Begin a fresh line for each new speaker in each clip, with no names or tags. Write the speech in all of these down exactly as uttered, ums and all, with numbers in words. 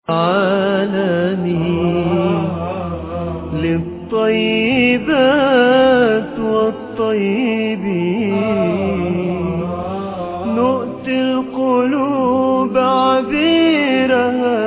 عالمي للطيبات والطيبين نؤتي القلوب عبيرها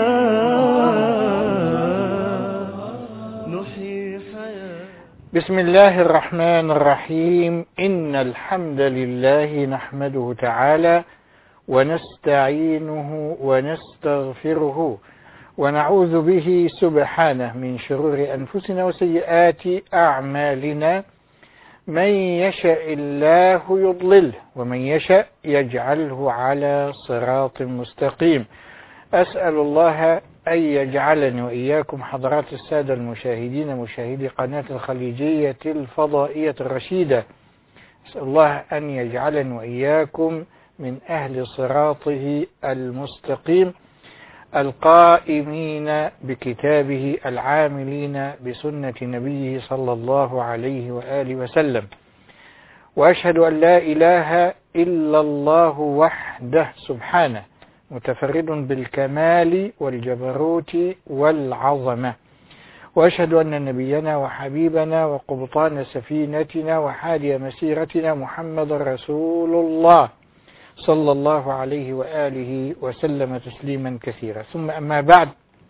نحيي حياة.
بسم الله الرحمن الرحيم. إن الحمد لله نحمده تعالى ونستعينه ونستغفره ونعوذ به سبحانه من شرور أنفسنا وسيئات أعمالنا. من يشاء الله يضلله ومن يشاء يجعله على صراط مستقيم. أسأل الله أن يجعلني وإياكم حضرات السادة المشاهدين مشاهدي قناة الخليجية الفضائية الرشيدة، أسأل الله أن يجعلني وإياكم من أهل صراطه المستقيم القائمين بكتابه العاملين بسنة نبيه صلى الله عليه وآله وسلم. وأشهد أن لا إله إلا الله وحده سبحانه متفرد بالكمال والجبروت والعظمة. وأشهد أن نبينا وحبيبنا وقبطان سفينتنا وحادي مسيرتنا محمد رسول الله صلى الله عليه وآله وسلم تسليما كثيرا. ثم أما بعد،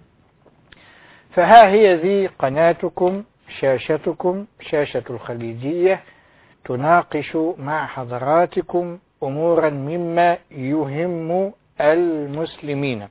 فها هي ذي قناتكم شاشتكم شاشة الخليجية تناقش مع حضراتكم أمورا مما يهم المسلمين،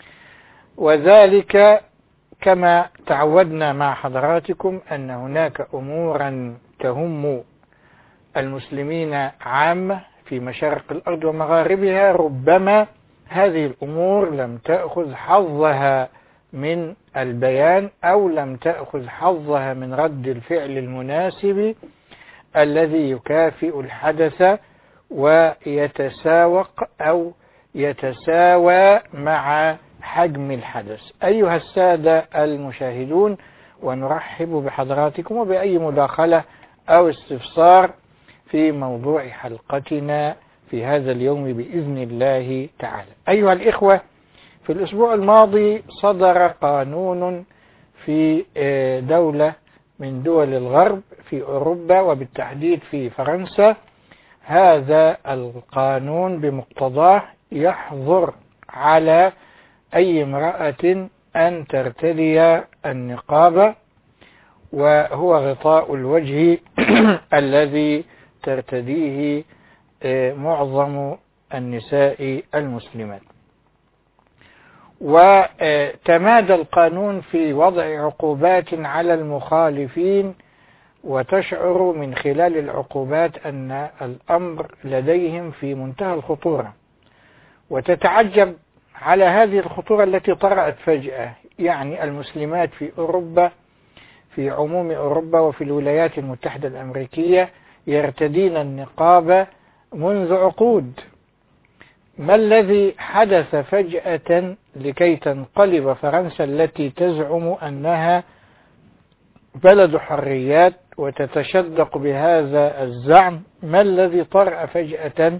وذلك كما تعودنا مع حضراتكم أن هناك أمورا تهم المسلمين عامة في مشارق الأرض ومغاربها، ربما هذه الأمور لم تأخذ حظها من البيان أو لم تأخذ حظها من رد الفعل المناسب الذي يكافئ الحدث ويتساوق أو يتساوى مع حجم الحدث. أيها السادة المشاهدون، ونرحب بحضراتكم وبأي مداخلة أو استفسار في موضوع حلقتنا في هذا اليوم بإذن الله تعالى. أيها الإخوة، في الأسبوع الماضي صدر قانون في دولة من دول الغرب في أوروبا وبالتحديد في فرنسا. هذا القانون بمقتضاه يحظر على أي امرأة أن ترتدي النقاب، وهو غطاء الوجه الذي ترتديه معظم النساء المسلمات. وتمادى القانون في وضع عقوبات على المخالفين، وتشعر من خلال العقوبات أن الأمر لديهم في منتهى الخطورة، وتتعجب على هذه الخطورة التي طرأت فجأة. يعني المسلمات في أوروبا، في عموم أوروبا وفي الولايات المتحدة الأمريكية يرتدين النقاب منذ عقود. ما الذي حدث فجأة لكي تنقلب فرنسا التي تزعم أنها بلد حريات وتتشدق بهذا الزعم؟ ما الذي طرأ فجأة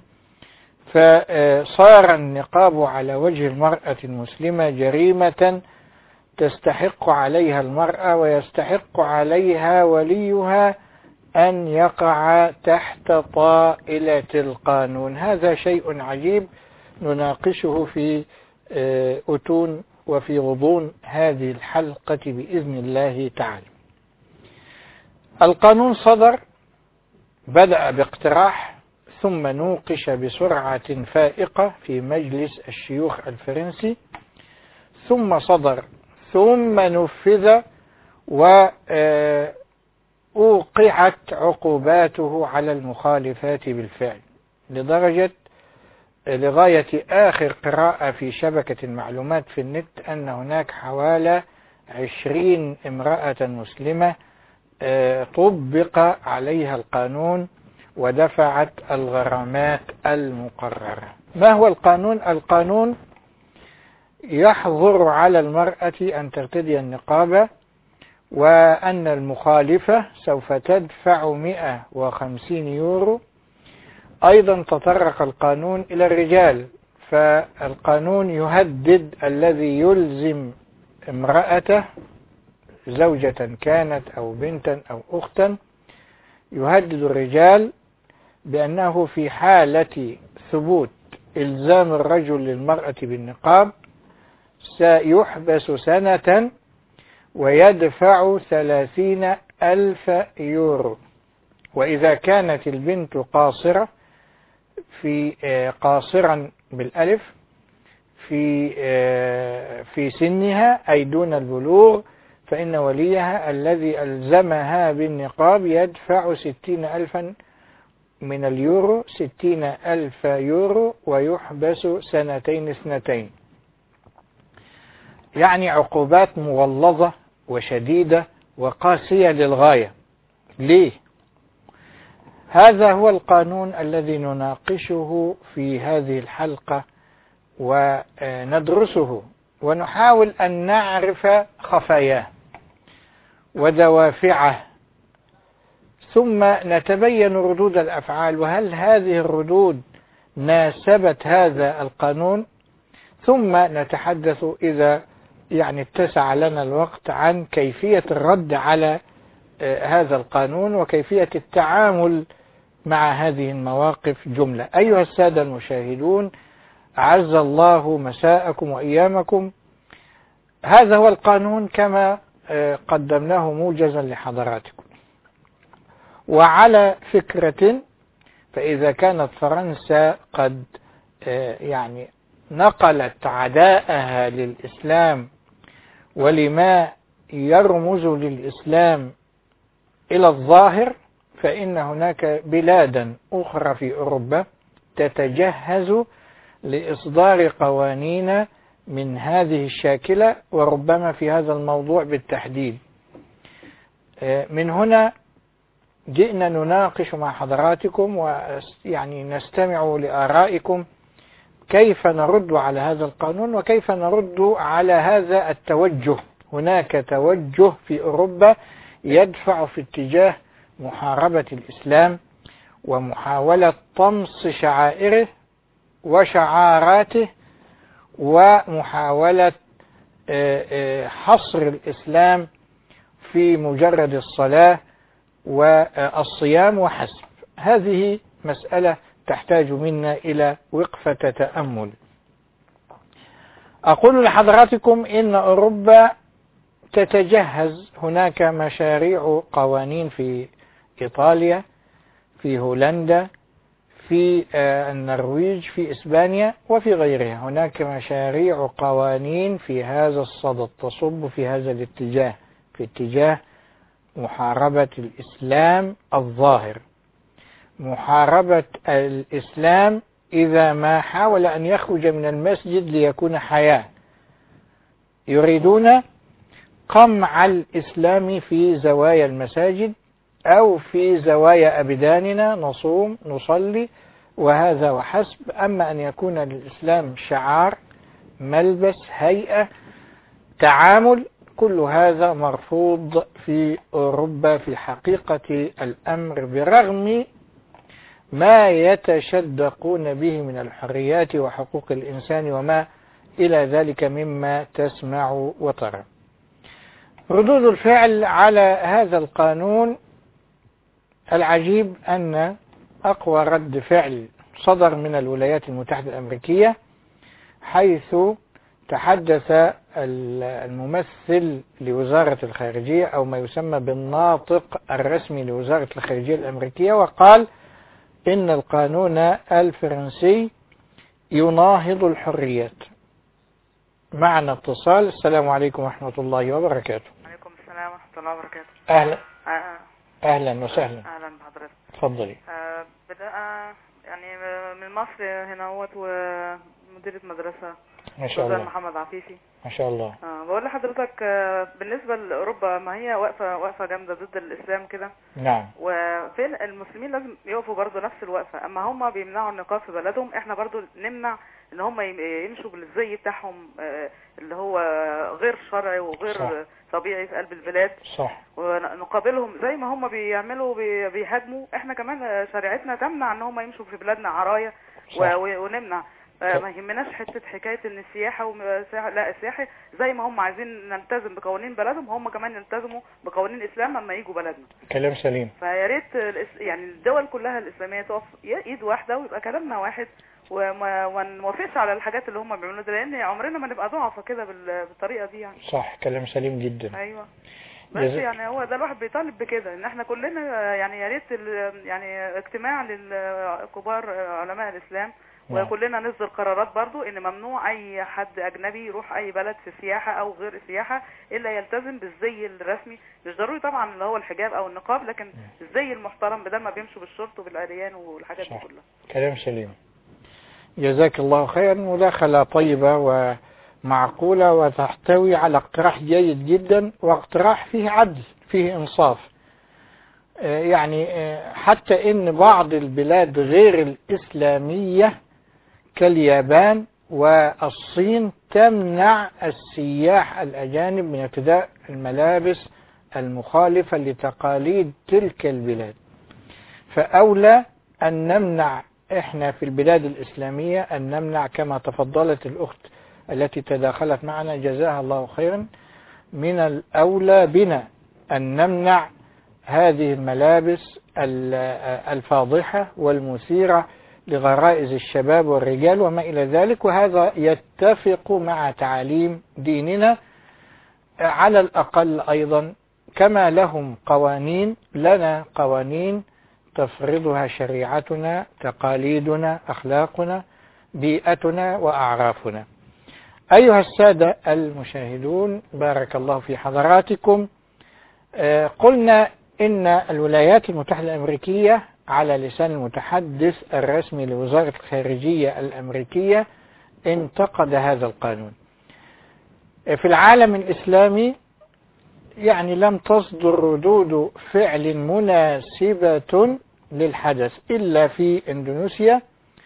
فصار النقاب على وجه المرأة المسلمة جريمة تستحق عليها المرأة ويستحق عليها وليها أن يقع تحت طائلة القانون؟ هذا شيء عجيب نناقشه في أتون وفي غضون هذه الحلقة بإذن الله تعالى. القانون صدر، بدأ باقتراح ثم نوقش بسرعة فائقة في مجلس الشيوخ الفرنسي، ثم صدر ثم نفذ وأوقعت عقوباته على المخالفات بالفعل، لدرجة لغاية آخر قراءة في شبكة المعلومات في النت أن هناك حوالي عشرين امرأة مسلمة طبق عليها القانون ودفعت الغرامات المقررة. ما هو القانون؟ القانون يحظر على المرأة أن ترتدي النقاب، وأن المخالفة سوف تدفع مئة وخمسين يورو. أيضا تطرق القانون إلى الرجال، فالقانون يهدد الذي يلزم امرأته زوجة كانت أو بنتا أو أختا يهدد الرجال بأنه في حالة ثبوت إلزام الرجل للمرأة بالنقاب سيحبس سنة ويدفع ثلاثين ألف يورو. وإذا كانت البنت قاصرة في قاصرا بالألف في في سنها أي دون البلوغ فإن وليها الذي ألزمها بالنقاب يدفع ستين ألفا من اليورو ستين ألف يورو ويحبس سنتين اثنتين. يعني عقوبات مغلظة وشديدة وقاسية للغاية. ليه؟ هذا هو القانون الذي نناقشه في هذه الحلقة وندرسه ونحاول أن نعرف خفاياه ودوافعه، ثم نتبين ردود الأفعال وهل هذه الردود ناسبت هذا القانون، ثم نتحدث إذا يعني اتسع لنا الوقت عن كيفية الرد على هذا القانون وكيفية التعامل مع هذه المواقف جملة. أيها السادة المشاهدون، أعز الله مساءكم وأيامكم. هذا هو القانون كما قدمناه موجزا لحضراتكم. وعلى فكرة، فإذا كانت فرنسا قد يعني نقلت عداءها للإسلام ولما يرمز للإسلام إلى الظاهر، فإن هناك بلادا أخرى في أوروبا تتجهز لإصدار قوانين من هذه الشاكلة، وربما في هذا الموضوع بالتحديد. من هنا جئنا نناقش مع حضراتكم ويعني نستمع لآرائكم كيف نرد على هذا القانون وكيف نرد على هذا التوجه. هناك توجه في أوروبا يدفع في اتجاه محاربة الإسلام ومحاولة طمس شعائره وشعاراته ومحاولة حصر الإسلام في مجرد الصلاة والصيام وحسب. هذه مسألة تحتاج منا إلى وقفة تأمل. أقول لحضراتكم إن أوروبا تتجهز، هناك مشاريع قوانين في إيطاليا، في هولندا، في النرويج، في إسبانيا وفي غيرها. هناك مشاريع قوانين في هذا الصدد تصب في هذا الاتجاه، في اتجاه محاربة الإسلام الظاهر، محاربة الإسلام إذا ما حاول أن يخرج من المسجد ليكون حياة. يريدون قمع الإسلام في زوايا المساجد أو في زوايا أبداننا، نصوم نصلي وهذا وحسب. أما أن يكون للإسلام شعار، ملبس، هيئة، تعامل، كل هذا مرفوض في أوروبا في حقيقة الأمر، برغم ما يتشدقون به من الحريات وحقوق الإنسان وما إلى ذلك مما تسمع وترى. ردود الفعل على هذا القانون، العجيب أن أقوى رد فعل صدر من الولايات المتحدة الأمريكية، حيث تحدث الممثل لوزارة الخارجية أو ما يسمى بالناطق الرسمي لوزارة الخارجية الأمريكية، وقال إن القانون الفرنسي يناهض الحريات. معنا اتصال. السلام عليكم ورحمة الله وبركاته.
وعليكم السلام ورحمة الله وبركاته.
أهلا
آه.
أهلا وسهلا.
أهلا بحضرتك.
تفضلي.
آه بدأ يعني من مصر هنا هوت ومديرة مدرسة
ما شاء الله
محمد عفيفي
ما شاء الله.
آه بقول لحضرتك آه بالنسبة لأوروبا، ما هي واقفة واقفة جامدة ضد الإسلام كده.
نعم.
وفين المسلمين لازم يقفوا برضو نفس الوقفة. أما هم بيمنعوا النقاب في بلدهم، إحنا برضو نمنع إن هم يمشوا بالزي بتاعهم آه اللي هو غير شرعي وغير صح. طبيعي في قلب البلاد.
صح.
ونقابلهم زي ما هم بيعملوا بيهاجموا، إحنا كمان شريعتنا تمنع إن هم يمشوا في بلادنا عراية ونمنع. آه، ما يهمناش حته حكايه ان السياحه وسياحة لا السياحه زي ما هم عايزين نلتزم بقوانين بلدهم هم كمان يلتزموا بقوانين الاسلام لما يجوا بلدنا.
كلام سليم.
فيا ريت الإس- يعني الدول كلها الاسلاميه تقف ايد واحده ويبقى كلامنا واحد وما وما نوافقش على الحاجات اللي هم بيعملوها دي، لان عمرنا ما نبقى ضعفة كده بال- بالطريقه دي يعني.
صح، كلام سليم جدا.
ايوه بس
جزاك.
يعني هو ده الواحد بيطالب بكده ان احنا كلنا يعني يا ريت ال- يعني اجتماع للكبار علماء الاسلام
نعم.
وكلنا نصدر قرارات برضو ان ممنوع اي حد اجنبي يروح اي بلد في سياحة او غير سياحة الا يلتزم بالزي الرسمي، مش ضروري طبعا اللي هو الحجاب او النقاب، لكن الزي المحترم بدل ما بيمشوا بالشورت وبالعريان والحاجات دي
صح.
كلها.
كلام سليم. جزاك الله خيرا. مداخلة طيبة ومعقولة وتحتوي على اقتراح جيد جدا واقتراح فيه عدل فيه انصاف. آه، يعني آه، حتى ان بعض البلاد غير الاسلامية كاليابان والصين تمنع السياح الأجانب من ارتداء الملابس المخالفة لتقاليد تلك البلاد، فأولى أن نمنع إحنا في البلاد الإسلامية أن نمنع كما تفضلت الأخت التي تداخلت معنا جزاها الله خيرا. من الأولى بنا أن نمنع هذه الملابس الفاضحة والمثيرة لغرائز الشباب والرجال وما إلى ذلك، وهذا يتفق مع تعاليم ديننا على الأقل. أيضا كما لهم قوانين لنا قوانين تفرضها شريعتنا، تقاليدنا، أخلاقنا، بيئتنا وأعرافنا. أيها السادة المشاهدون، بارك الله في حضراتكم. قلنا إن الولايات المتحدة الأمريكية على لسان المتحدث الرسمي لوزارة الخارجية الأمريكية انتقد هذا القانون. في العالم الإسلامي يعني لم تصدر ردود فعل مناسبة للحدث إلا في إندونيسيا،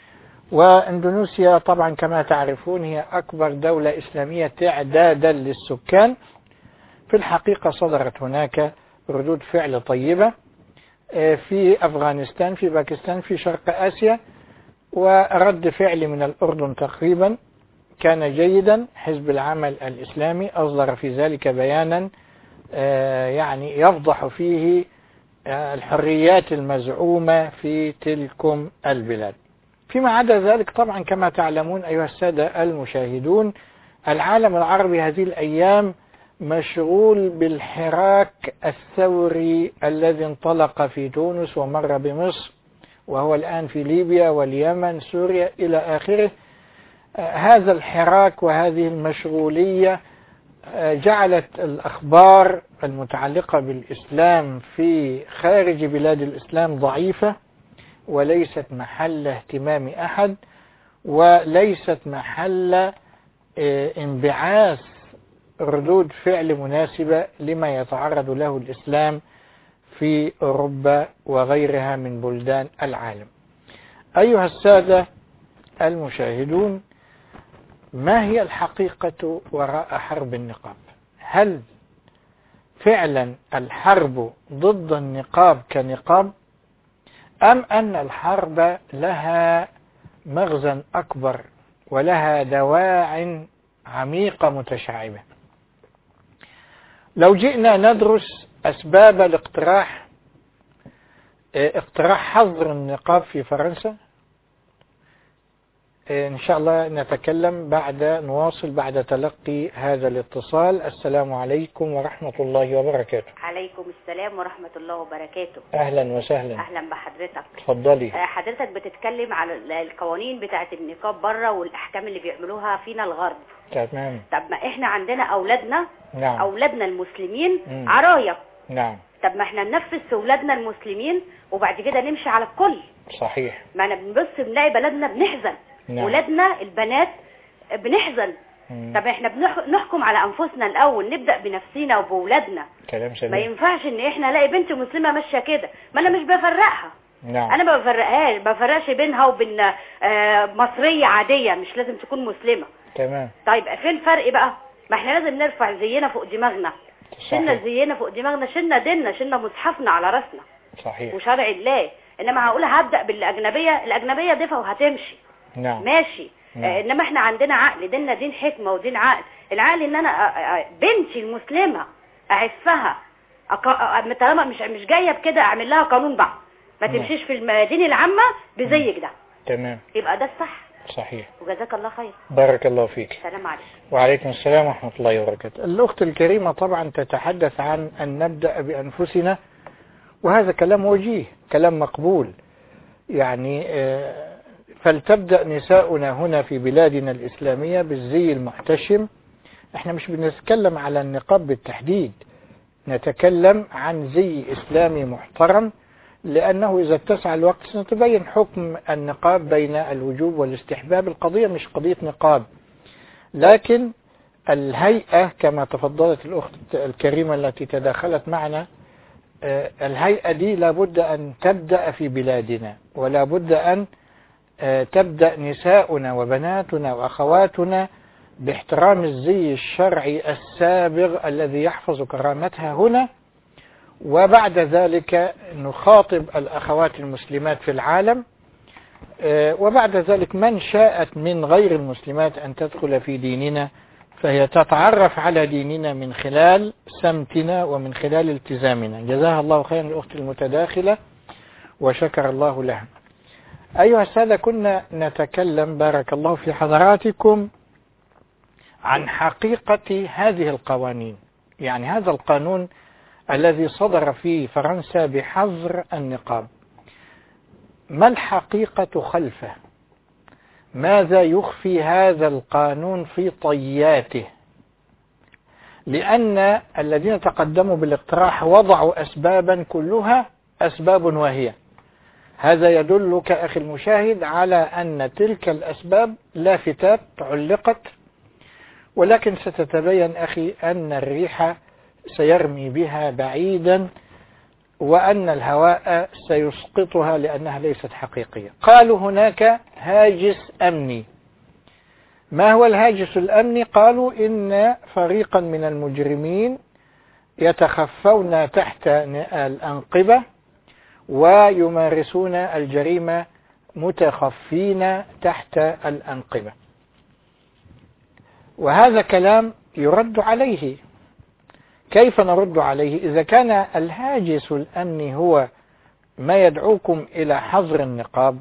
وإندونيسيا طبعا كما تعرفون هي أكبر دولة إسلامية تعدادا للسكان. في الحقيقة صدرت هناك ردود فعل طيبة في أفغانستان، في باكستان، في شرق آسيا، ورد فعل من الأردن تقريبا كان جيدا. حزب العمل الإسلامي أصدر في ذلك بيانا يعني يفضح فيه الحريات المزعومة في تلكم البلاد. فيما عدا ذلك طبعا كما تعلمون أيها السادة المشاهدون، العالم العربي هذه الأيام مشغول بالحراك الثوري الذي انطلق في تونس ومر بمصر وهو الآن في ليبيا واليمن سوريا إلى آخره. هذا الحراك وهذه المشغولية جعلت الأخبار المتعلقة بالإسلام في خارج بلاد الإسلام ضعيفة وليست محل اهتمام أحد، وليست محل انبعاث ردود فعل مناسبة لما يتعرض له الإسلام في أوروبا وغيرها من بلدان العالم. أيها السادة المشاهدون، ما هي الحقيقة وراء حرب النقاب؟ هل فعلا الحرب ضد النقاب كنقاب، أم أن الحرب لها مغزى أكبر ولها دواع عميقة متشعبة؟ لو جئنا ندرس أسباب الاقتراح اقتراح حظر النقاب في فرنسا، إن شاء الله نتكلم بعد نواصل بعد تلقي هذا الاتصال. السلام عليكم ورحمة الله وبركاته.
عليكم السلام ورحمة الله وبركاته.
أهلا وسهلا.
أهلا بحضرتك.
تفضلي.
حضرتك بتتكلم على القوانين بتاعة النقاب بره والأحكام اللي بيعملوها فينا الغرب.
تمام.
طب ما إحنا عندنا أولادنا.
نعم.
أولادنا المسلمين
مم.
عرايا.
نعم.
طب ما إحنا ننفذ في أولادنا المسلمين وبعد كده نمشي على الكل.
صحيح.
ما أنا بنبص بنلاقي بلدنا بنحزن.
نعم.
ولادنا البنات بنحزن.
مم.
طب احنا بنحكم على انفسنا الاول، نبدا بنفسنا وبولادنا.
كلام سليم.
ما ينفعش ان احنا نلاقي بنت مسلمه ماشيه كده، ما انا مش بفرقها.
نعم.
انا ما بفرقهاش، ما بفرقش بينها وبين آه مصريه عاديه، مش لازم تكون مسلمه.
تمام.
طيب فين الفرق بقى؟ ما احنا لازم نرفع زينا فوق دماغنا. شلنا زينا فوق دماغنا، شلنا ديننا، شلنا مصحفنا على راسنا.
صحيح.
وشرع الله. انما هقول هبدا بالاجنبيه، الاجنبيه ضيفه وهتمشي.
نعم.
ماشي. آه انما احنا عندنا عقل، ديننا دين حكمة ودين عقل. العقل ان انا آه بنتي المسلمة اعفها، طالما مش مش جايه بكده اعمل لها قانون بقى ما تمشيش في الميادين العامه بزيك ده.
تمام،
يبقى ده الصح.
صحيح.
وجزاك الله خير.
بارك الله فيك.
السلام عليكم.
وعليكم السلام ورحمة الله وبركاته. الأخت الكريمة طبعا تتحدث عن أن نبدأ بأنفسنا، وهذا كلام وجيه، كلام مقبول. يعني فلتبدأ نساؤنا هنا في بلادنا الإسلامية بالزي المحتشم. احنا مش بنتكلم على النقاب بالتحديد، نتكلم عن زي إسلامي محترم، لأنه إذا اتسع الوقت سنتبين حكم النقاب بين الوجوب والاستحباب. القضية مش قضية نقاب، لكن الهيئة كما تفضلت الأخت الكريمة التي تداخلت معنا، الهيئة دي لابد أن تبدأ في بلادنا، ولا بد أن تبدأ نساؤنا وبناتنا وأخواتنا باحترام الزي الشرعي السابغ الذي يحفظ كرامتها هنا، وبعد ذلك نخاطب الأخوات المسلمات في العالم، وبعد ذلك من شاءت من غير المسلمات أن تدخل في ديننا فهي تتعرف على ديننا من خلال سمتنا ومن خلال التزامنا. جزاها الله خيرا الأخت المتداخلة وشكر الله لها. أيها السادة، كنا نتكلم بارك الله في حضراتكم عن حقيقة هذه القوانين، يعني هذا القانون الذي صدر في فرنسا بحظر النقاب. ما الحقيقة خلفه؟ ماذا يخفي هذا القانون في طياته؟ لأن الذين تقدموا بالاقتراح وضعوا أسبابا كلها أسباب واهية. هذا يدلك أخي المشاهد على أن تلك الأسباب لافتات علقت، ولكن ستتبين أخي أن الريح سيرمي بها بعيدا، وأن الهواء سيسقطها لأنها ليست حقيقية. قالوا هناك هاجس أمني. ما هو الهاجس الأمني؟ قالوا إن فريقا من المجرمين يتخفون تحت الأنقبة ويمارسون الجريمة متخفين تحت الأنقبة، وهذا كلام يرد عليه. كيف نرد عليه إذا كان الهاجس الأمني هو ما يدعوكم إلى حظر النقاب؟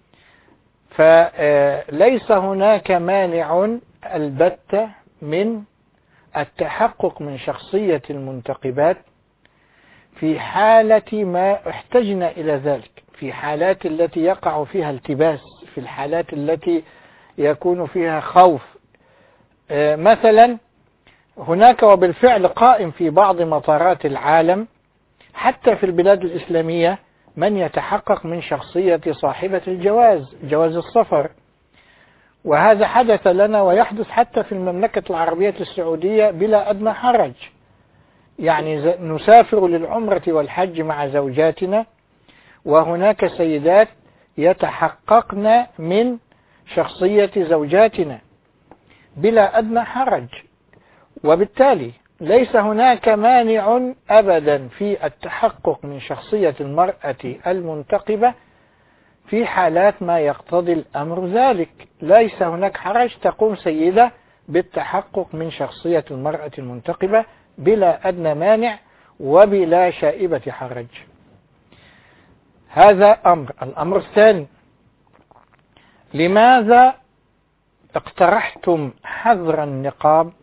فليس هناك مانع البتة من التحقق من شخصية المنتقبات في حالة ما احتجنا إلى ذلك، في حالات التي يقع فيها التباس، في الحالات التي يكون فيها خوف. مثلا هناك وبالفعل قائم في بعض مطارات العالم حتى في البلاد الإسلامية من يتحقق من شخصية صاحبة الجواز، جواز السفر، وهذا حدث لنا ويحدث حتى في المملكة العربية السعودية بلا أدنى حرج. يعني نسافر للعمرة والحج مع زوجاتنا، وهناك سيدات يتحققن من شخصية زوجاتنا بلا أدنى حرج، وبالتالي ليس هناك مانع أبدا في التحقق من شخصية المرأة المنتقبة في حالات ما يقتضي الأمر ذلك. ليس هناك حرج، تقوم سيدة بالتحقق من شخصية المرأة المنتقبة بلا أدنى مانع وبلا شائبة حرج. هذا أمر. الأمر الثاني، لماذا اقترحتم حظر النقاب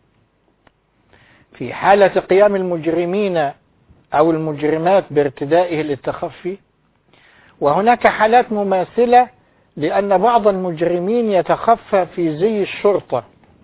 في حالة قيام المجرمين أو المجرمات بارتدائه للتخفي، وهناك حالات مماثلة لأن بعض المجرمين يتخفى في زي الشرطة،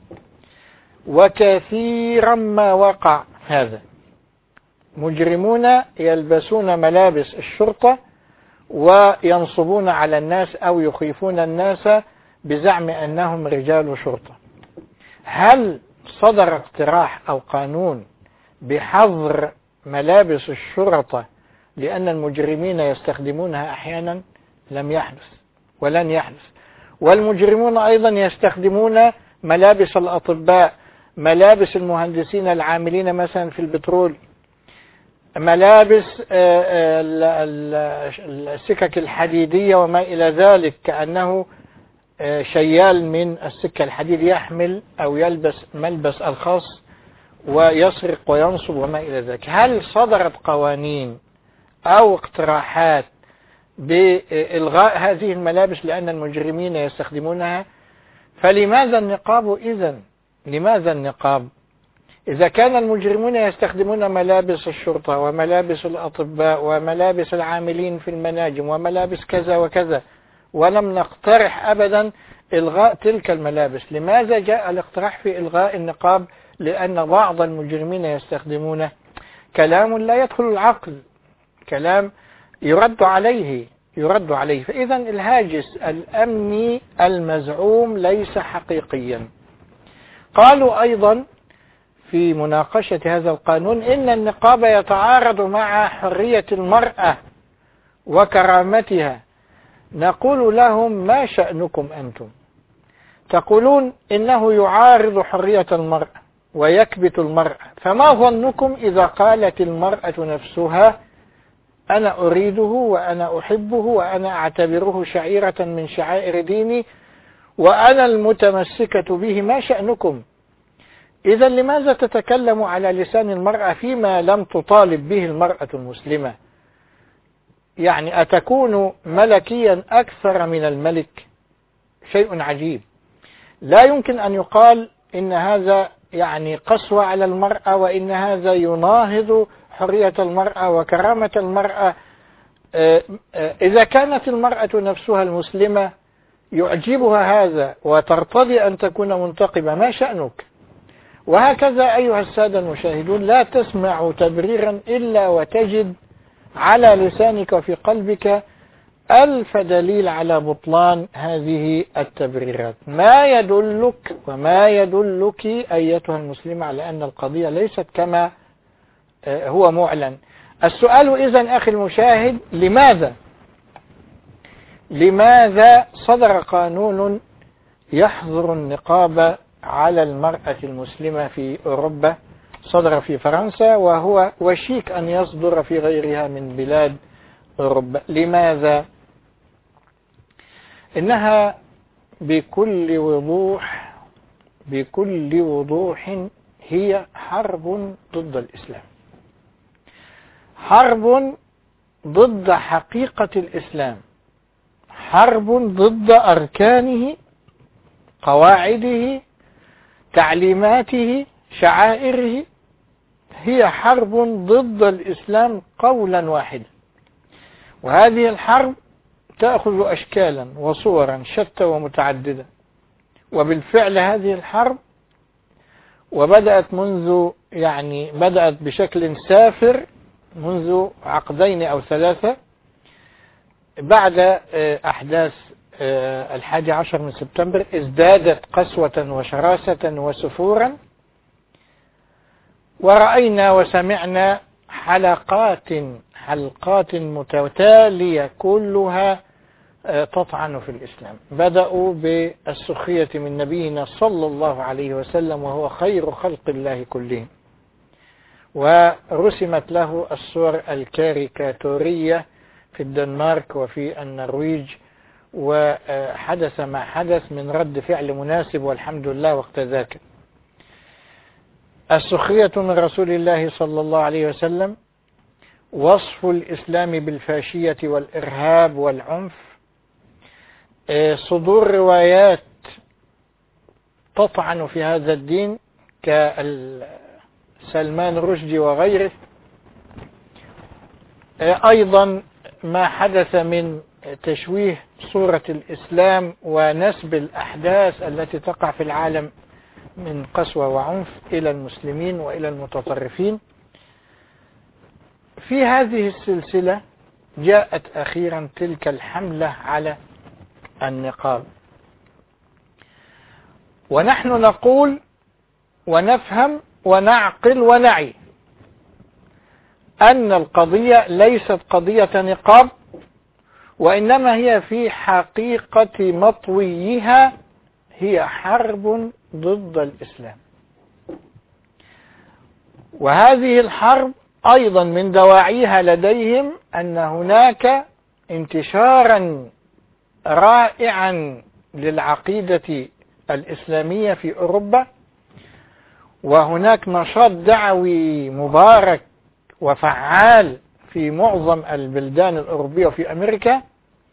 وكثيرا ما وقع هذا، مجرمون يلبسون ملابس الشرطة وينصبون على الناس أو يخيفون الناس بزعم أنهم رجال شرطة. هل صدر اقتراح أو قانون بحظر ملابس الشرطة لأن المجرمين يستخدمونها أحيانا؟ لم يحدث ولن يحدث. والمجرمون أيضا يستخدمون ملابس الأطباء، ملابس المهندسين العاملين مثلا في البترول، ملابس السكك الحديدية وما إلى ذلك، كأنه شيال من السكة الحديد يحمل أو يلبس ملبس الخاص ويسرق وينصب وما إلى ذلك. هل صدرت قوانين أو اقتراحات بإلغاء هذه الملابس لأن المجرمين يستخدمونها؟ فلماذا النقاب إذن؟ لماذا النقاب؟ إذا كان المجرمون يستخدمون ملابس الشرطة وملابس الأطباء وملابس العاملين في المناجم وملابس كذا وكذا، ولم نقترح أبدا إلغاء تلك الملابس، لماذا جاء الاقتراح في إلغاء النقاب؟ لأن بعض المجرمين يستخدمونه. كلام لا يدخل العقل، كلام يرد عليه يرد عليه فإذا الهاجس الأمني المزعوم ليس حقيقيا. قالوا أيضا في مناقشة هذا القانون إن النقاب يتعارض مع حرية المرأة وكرامتها. نقول لهم ما شأنكم أنتم؟ تقولون إنه يعارض حرية المرأة ويكبت المرأة، فما ظنكم إذا قالت المرأة نفسها أنا أريده وأنا أحبه وأنا أعتبره شعيرة من شعائر ديني وأنا المتمسكة به؟ ما شأنكم؟ إذا لماذا تتكلم على لسان المرأة فيما لم تطالب به المرأة المسلمة؟ يعني أتكون ملكيا أكثر من الملك؟ شيء عجيب. لا يمكن أن يقال إن هذا يعني قسوة على المرأة وإن هذا يناهض حرية المرأة وكرامة المرأة. إذا كانت المرأة نفسها المسلمة يعجبها هذا وترتضي أن تكون منتقبة، ما شأنك؟ وهكذا أيها السادة المشاهدون، لا تسمع تبريرا إلا وتجد على لسانك وفي قلبك ألف دليل على بطلان هذه التبريرات. ما يدلك وما يدلك أيتها المسلمة على أن القضية ليست كما هو معلن. السؤال إذن أخي المشاهد، لماذا لماذا صدر قانون يحظر النقاب على المرأة المسلمة في أوروبا؟ صدر في فرنسا وهو وشيك أن يصدر في غيرها من بلاد أوروبا. لماذا؟ إنها بكل وضوح بكل وضوح هي حرب ضد الإسلام، حرب ضد حقيقة الإسلام، حرب ضد أركانه، قواعده، تعليماته، شعائره. هي حرب ضد الإسلام قولا واحدا. وهذه الحرب تأخذ أشكالا وصورا شتى ومتعددة. وبالفعل هذه الحرب وبدأت منذ يعني بدأت بشكل سافر منذ عقدين أو ثلاثة بعد أحداث الحادي عشر من سبتمبر. ازدادت قسوة وشراسة وسفورا، ورأينا وسمعنا حلقات حلقات متتالية كلها تطعن في الإسلام. بدأوا بالسخرية من نبينا صلى الله عليه وسلم وهو خير خلق الله كلهم، ورسمت له الصور الكاريكاتورية في الدنمارك وفي النرويج، وحدث ما حدث من رد فعل مناسب والحمد لله وقت ذاك. السخرية من رسول الله صلى الله عليه وسلم، وصف الإسلام بالفاشية والإرهاب والعنف، صدور روايات تطعن في هذا الدين كسلمان رشدي وغيره، أيضا ما حدث من تشويه صورة الإسلام ونسب الأحداث التي تقع في العالم من قسوة وعنف إلى المسلمين وإلى المتطرفين. في هذه السلسلة جاءت أخيرا تلك الحملة على النقاب، ونحن نقول ونفهم ونعقل ونعي أن القضية ليست قضية نقاب، وإنما هي في حقيقة مطويها هي حرب ضد الإسلام. وهذه الحرب أيضا من دواعيها لديهم أن هناك انتشارا رائعا للعقيدة الإسلامية في أوروبا، وهناك نشاط دعوي مبارك وفعال في معظم البلدان الأوروبية وفي أمريكا،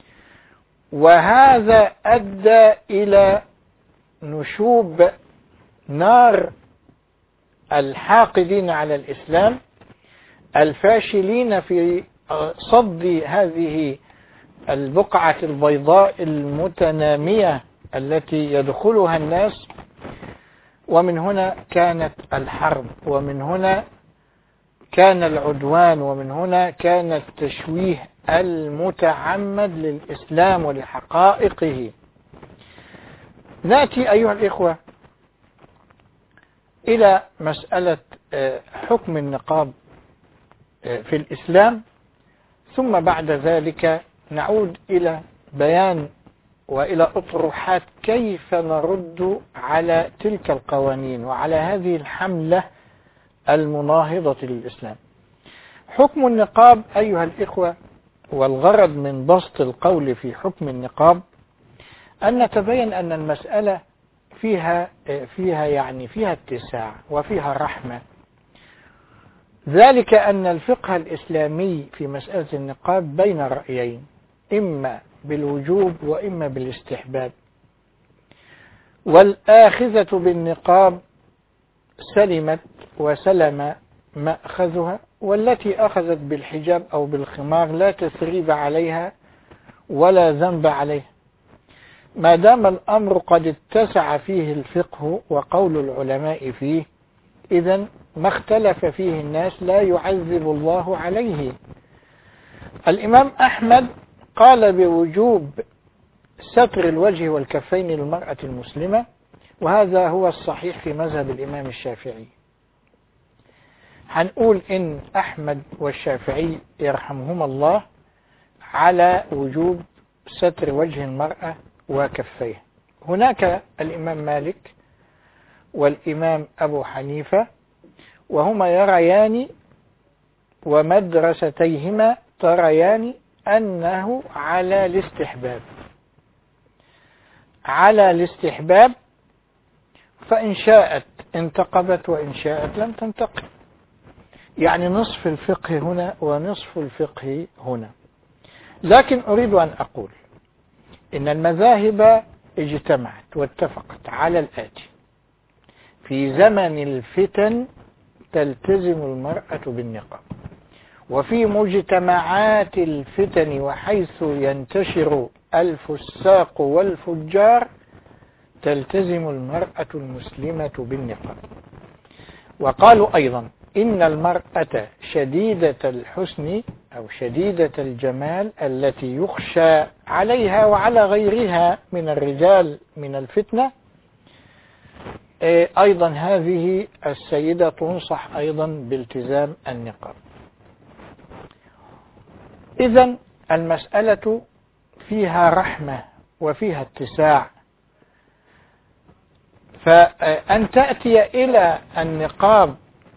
وهذا أدى إلى نشوب نار الحاقدين على الإسلام الفاشلين في صد هذه البقعة البيضاء المتنامية التي يدخلها الناس. ومن هنا كانت الحرب، ومن هنا كان العدوان، ومن هنا كان التشويه المتعمد للإسلام ولحقائقه. نأتي أيها الإخوة إلى مسألة حكم النقاب في الإسلام، ثم بعد ذلك نعود إلى بيان وإلى أطروحات كيف نرد على تلك القوانين وعلى هذه الحملة المناهضة للإسلام. حكم النقاب أيها الإخوة، والغرض من بسط القول في حكم النقاب أن نتبين أن المسألة فيها فيها يعني فيها اتساع وفيها رحمة. ذلك أن الفقه الإسلامي في مسألة النقاب بين رأيين، إما بالوجوب وإما بالاستحباب. والآخذة بالنقاب سلمت وسلم مأخذها، والتي أخذت بالحجاب أو بالخمار لا تثريب عليها ولا ذنب عليها، ما دام الأمر قد اتسع فيه الفقه وقول العلماء فيه، إذن ما اختلف فيه الناس لا يعذب الله عليه. الإمام أحمد قال بوجوب ستر الوجه والكفين للمرأة المسلمة، وهذا هو الصحيح في مذهب الإمام الشافعي. هنقول إن أحمد والشافعي يرحمهما الله على وجوب ستر وجه المرأة وكفيه. هناك الإمام مالك والإمام أبو حنيفة، وهما يريان ومدرستيهما تريان أنه على الاستحباب على الاستحباب فإن شاءت انتقبت وإن شاءت لم تنتقب، يعني نصف الفقه هنا ونصف الفقه هنا. لكن أريد أن أقول إن المذاهب اجتمعت واتفقت على الآتي: في زمن الفتن تلتزم المرأة بالنقاب، وفي مجتمعات الفتن وحيث ينتشر الفساق والفجار تلتزم المرأة المسلمة بالنقاب. وقالوا أيضا إن المرأة شديدة الحسن أو شديدة الجمال التي يخشى عليها وعلى غيرها من الرجال من الفتنة، أيضا هذه السيدة تنصح أيضا بالتزام النقاب. إذن المسألة فيها رحمة وفيها اتساع، فأن تأتي إلى النقاب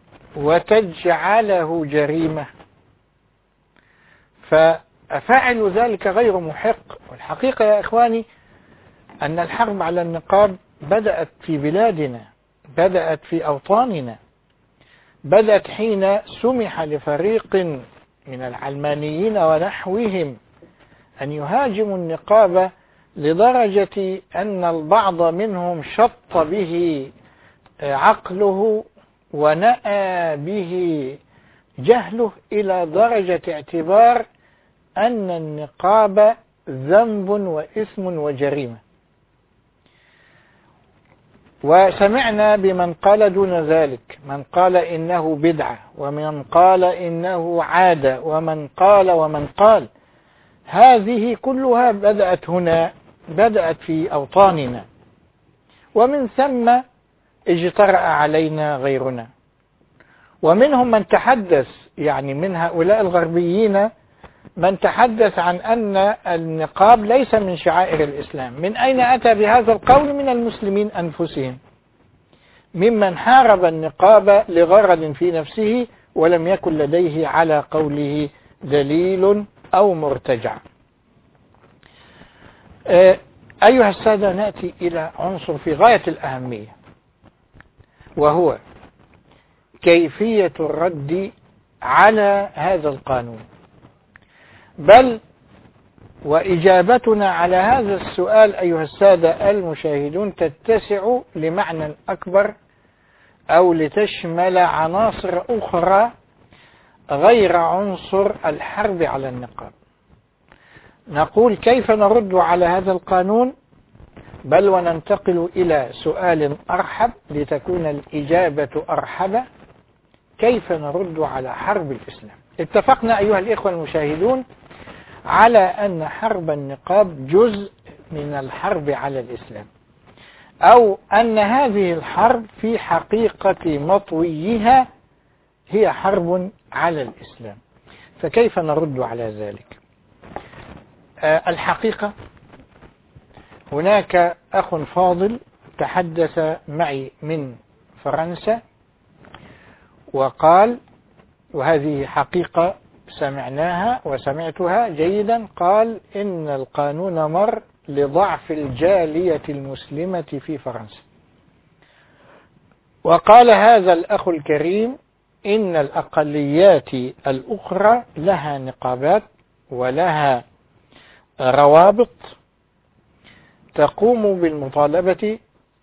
وتجعله جريمة ففعل ذلك غير محق. والحقيقة يا إخواني أن الحرب على النقاب بدأت في بلادنا، بدأت في أوطاننا، بدأت حين سمح لفريق من العلمانيين ونحوهم أن يهاجموا النقاب لدرجة أن البعض منهم شط به عقله ونأى به جهله إلى درجة اعتبار أن النقاب ذنب وإثم وجريمة. وسمعنا بمن قال دون ذلك، من قال إنه بدعة، ومن قال إنه عادة، ومن قال ومن قال. هذه كلها بدأت هنا، بدأت في أوطاننا، ومن ثم اجترأ علينا غيرنا. ومنهم من تحدث، يعني من هؤلاء الغربيين من تحدث عن أن النقاب ليس من شعائر الإسلام. من أين أتى بهذا القول؟ من المسلمين أنفسهم، ممن حارب النقاب لغرض في نفسه ولم يكن لديه على قوله دليل أو مرتجع. أيها السادة، نأتي إلى عنصر في غاية الأهمية، وهو كيفية الرد على هذا القانون. بل وإجابتنا على هذا السؤال أيها السادة المشاهدون تتسع لمعنى أكبر، أو لتشمل عناصر أخرى غير عنصر الحرب على النقاب. نقول كيف نرد على هذا القانون، بل وننتقل إلى سؤال أرحب لتكون الإجابة أرحب: كيف نرد على حرب الإسلام؟ اتفقنا أيها الإخوة المشاهدون على أن حرب النقاب جزء من الحرب على الإسلام، أو أن هذه الحرب في حقيقة مطويها هي حرب على الإسلام. فكيف نرد على ذلك؟ أه الحقيقة هناك أخ فاضل تحدث معي من فرنسا وقال، وهذه حقيقة سمعناها وسمعتها جيدا، قال إن القانون مر لضعف الجالية المسلمة في فرنسا. وقال هذا الأخ الكريم إن الأقليات الأخرى لها نقابات ولها روابط تقوم بالمطالبة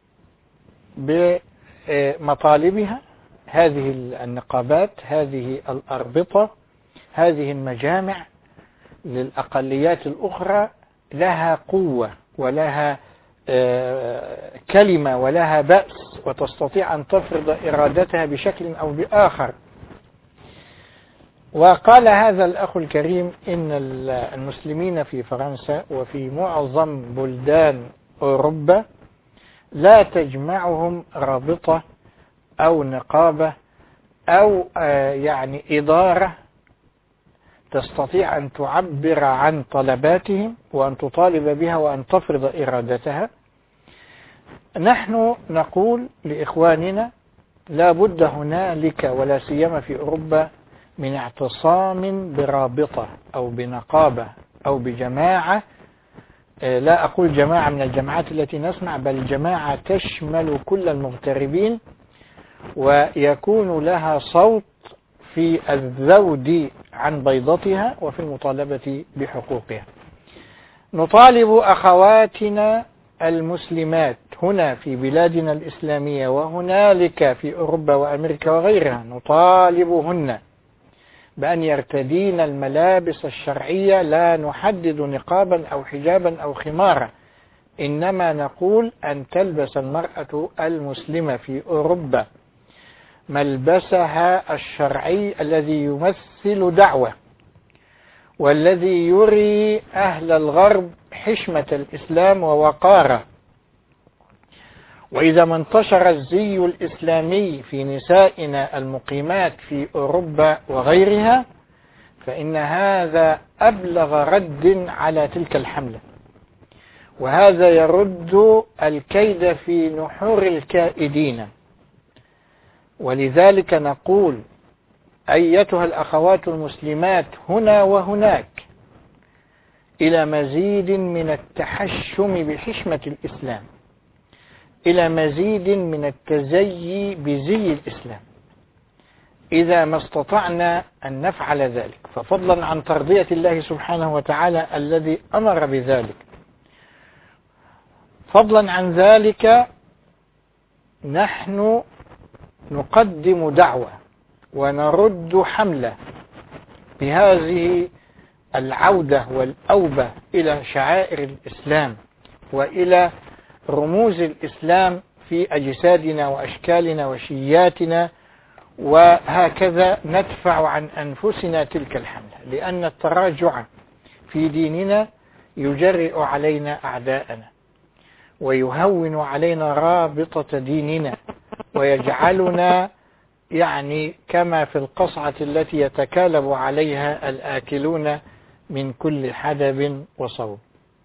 بمطالبها. هذه النقابات، هذه الأربطة، هذه المجامع للأقليات الأخرى لها قوة ولها كلمة ولها بأس، وتستطيع أن تفرض إرادتها بشكل أو بآخر. وقال هذا الأخ الكريم إن المسلمين في فرنسا وفي معظم بلدان أوروبا لا تجمعهم رابطة أو نقابة أو يعني إدارة تستطيع أن تعبر عن طلباتهم وأن تطالب بها وأن تفرض إرادتها. نحن نقول لإخواننا لا بد هنالك ولا سيما في أوروبا من اعتصام برابطة أو بنقابة أو بجماعة. لا أقول جماعة من الجماعات التي نسمع، بل جماعة تشمل كل المغتربين ويكون لها صوت في الذود عن بيضتها وفي المطالبة بحقوقها. نطالب أخواتنا المسلمات هنا في بلادنا الإسلامية وهنالك في أوروبا وأمريكا وغيرها، نطالبهن بأن يرتدين الملابس الشرعية. لا نحدد نقابا أو حجابا أو خمارا، إنما نقول أن تلبس المرأة المسلمة في أوروبا ملبسها الشرعي الذي يمثل دعوة، والذي يري أهل الغرب حشمة الإسلام ووقاره. وإذا ما انتشر الزي الإسلامي في نسائنا المقيمات في أوروبا وغيرها، فإن هذا أبلغ رد على تلك الحملة، وهذا يرد الكيد في نحور الكائدين. ولذلك نقول أيتها الأخوات المسلمات هنا وهناك إلى مزيد من التحشم بحشمة الإسلام، إلى مزيد من التزيي بزي الإسلام، إذا ما استطعنا أن نفعل ذلك، ففضلا عن ترضية الله سبحانه وتعالى الذي أمر بذلك، فضلا عن ذلك نحن نقدم دعوة ونرد حملة بهذه العودة والأوبة إلى شعائر الإسلام وإلى رموز الإسلام في أجسادنا وأشكالنا وشياتنا، وهكذا ندفع عن أنفسنا تلك الحملة، لأن التراجع في ديننا يجرئ علينا أعداءنا ويهون علينا رابطة ديننا ويجعلنا يعني كما في القصعة التي يتكالب عليها الآكلون من كل حدب وصوب.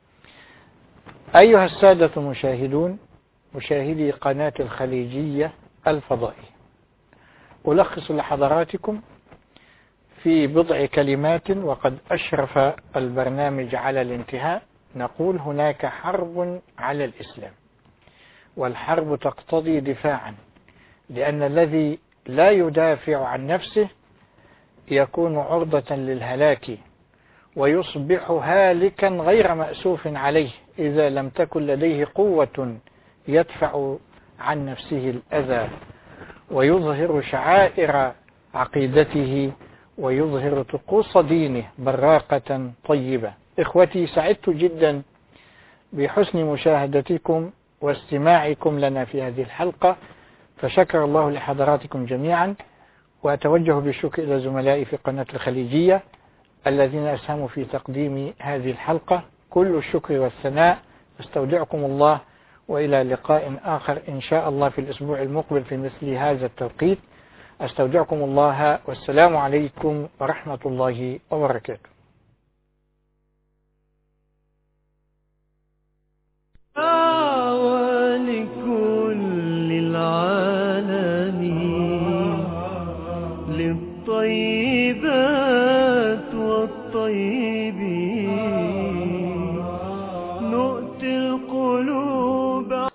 أيها السادة المشاهدون، مشاهدي قناة الخليجية الفضائية، ألخص لحضراتكم في بضع كلمات وقد أشرف البرنامج على الانتهاء نقول هناك حرب على الإسلام، والحرب تقتضي دفاعا، لأن الذي لا يدافع عن نفسه يكون عرضة للهلاك، ويصبح هالكا غير مأسوف عليه إذا لم تكن لديه قوة يدفع عن نفسه الأذى، ويظهر شعائر عقيدته ويظهر طقوس دينه براقة طيبة. إخوتي، سعدت جدا بحسن مشاهدتكم واستماعكم لنا في هذه الحلقة، فشكر الله لحضراتكم جميعا، وأتوجه بالشكر إلى زملائي في قناة الخليجية الذين أسهموا في تقديم هذه الحلقة. كل الشكر والثناء. استودعكم الله، وإلى لقاء آخر إن شاء الله في الأسبوع المقبل في مثل هذا التوقيت. استودعكم الله، والسلام عليكم ورحمة الله وبركاته.
دعوة لكل العالمين للطيبات والطيبين.